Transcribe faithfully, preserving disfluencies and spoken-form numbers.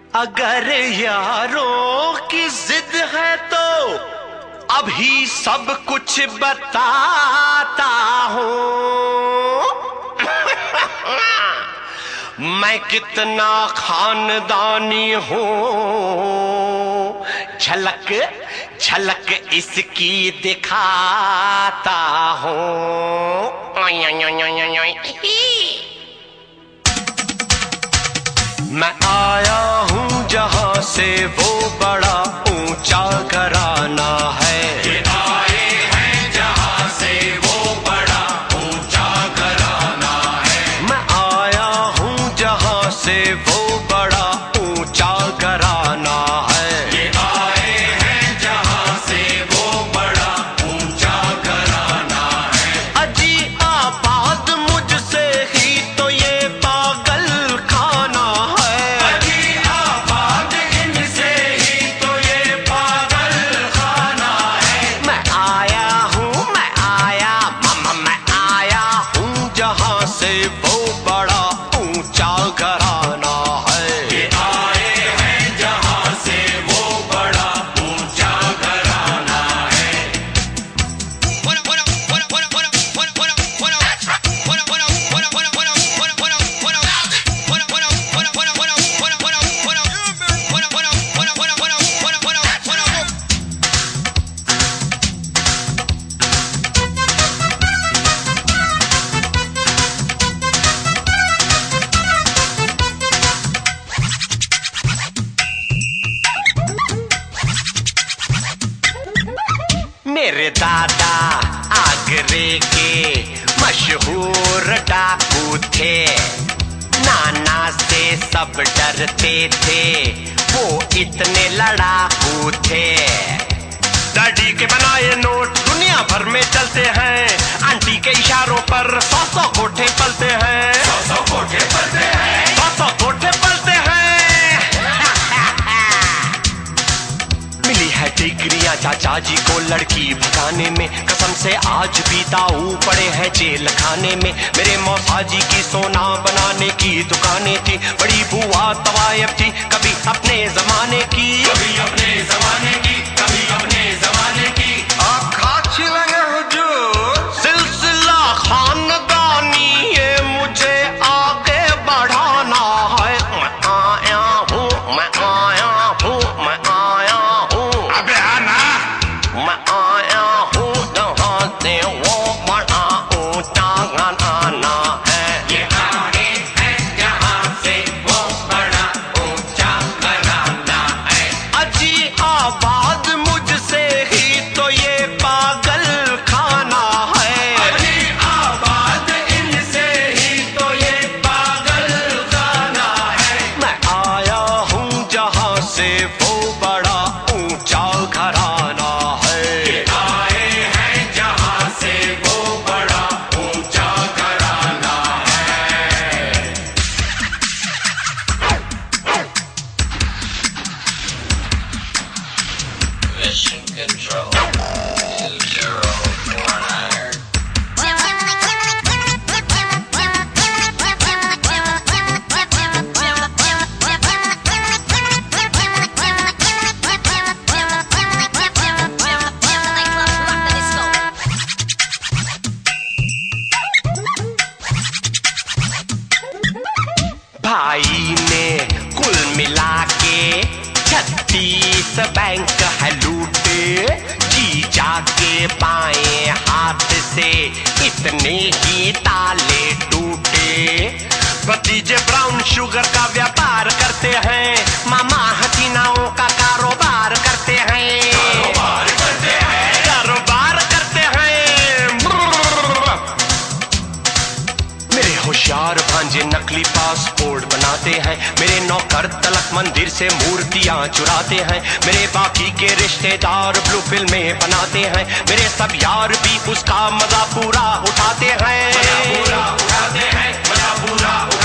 अगर यारों की जिद है तो अभी सब कुछ बताता हूँ। मैं कितना खानदानी हूँ, झलक झलक इसकी दिखाता हूँ। मैं आया हूँ जहाँ से वो बड़ा ऊंचा घराना है। ये आए हैं जहाँ से वो बड़ा ऊंचा घराना है। मैं आया हूँ जहाँ से वो बड़ा ऊंचा घराना है। ये आए हैं जहाँ से वो बड़ा ऊंचा घराना है। अजी आबाद मुझसे ही तो ये पागल खाना है। अजी आबाद इनसे ही तो ये पागल खाना है। मैं आया हूँ, मैं आया मम्मा मैं आया हूँ जहाँ से वो बड़ा ऊंचा घराना है। ये आए हैं जहाँ से वो बड़ा ऊंचा घराना है। मेरे दादा आगरे के मशहूर डाकू थे। नाना से सब डरते थे, वो इतने लड़ाकू थे। दादी के बनाए नोट दुनिया भर में चलते हैं। आंटी के इशारों पर सौ सौ कोठे पलते हैं। सौ सौ कोठे पलते हैं। सौ सौ कोठे पलते हैं। मिली है डिग्रियां चाचा जी को लड़की भगाने में, कसम से आज भी दाऊ पड़े हैं जेल खाने में। मेरे मौसा जी की सोना बनाने की दुकानें थी, बड़ी बुआ तवायब थी कभी अपने जमाने की। कभी अपने जमाने की, कभी अपने जमाने की। सिलसिला खानदानी ये मुझे आगे बढ़ाना है। मैं आया हूँ, मैं आया हूँ, मैं आया हूँ। अबे आना। मैं आया हूँ जहाँ से वो बड़ा ऊंचा घराना है। ये आए हैं जहाँ से वो बड़ा ऊंचा घराना है। अजी आबाद मुझसे ही तो ये पागल खाना है। अजी आबाद इनसे ही तो ये पागल खाना है। मैं आया हूँ जहाँ से वो बड़ा ऊंचा घराना है। ये आए हैं जहाँ से वो बड़ा ऊंचा घराना है। Mission control two zero four nine. भाई ने कुल मिला के छत्तीस बैंक है लूटे। जीजा के बाएं हाथ से इतने ही ताले टूटे। भतीजे ब्राउन शुगर का व्यापार करते हैं, मामा हसीनाओं का कारोबार करते हैं। कारोबार करते हैं। कारोबार करते हैं। मेरे होशियार भांजे नकली पासपोर्ट बनाते हैं। मेरे नौकर तलक मंदिर से मूर्तियां चुराते हैं। मेरे बाकी के रिश्तेदार ब्लू फिल्में बनाते हैं। मेरे सब यार भी उसका मजा पूरा उठाते हैं। मजा पूरा उठाते हैं। मजा पूरा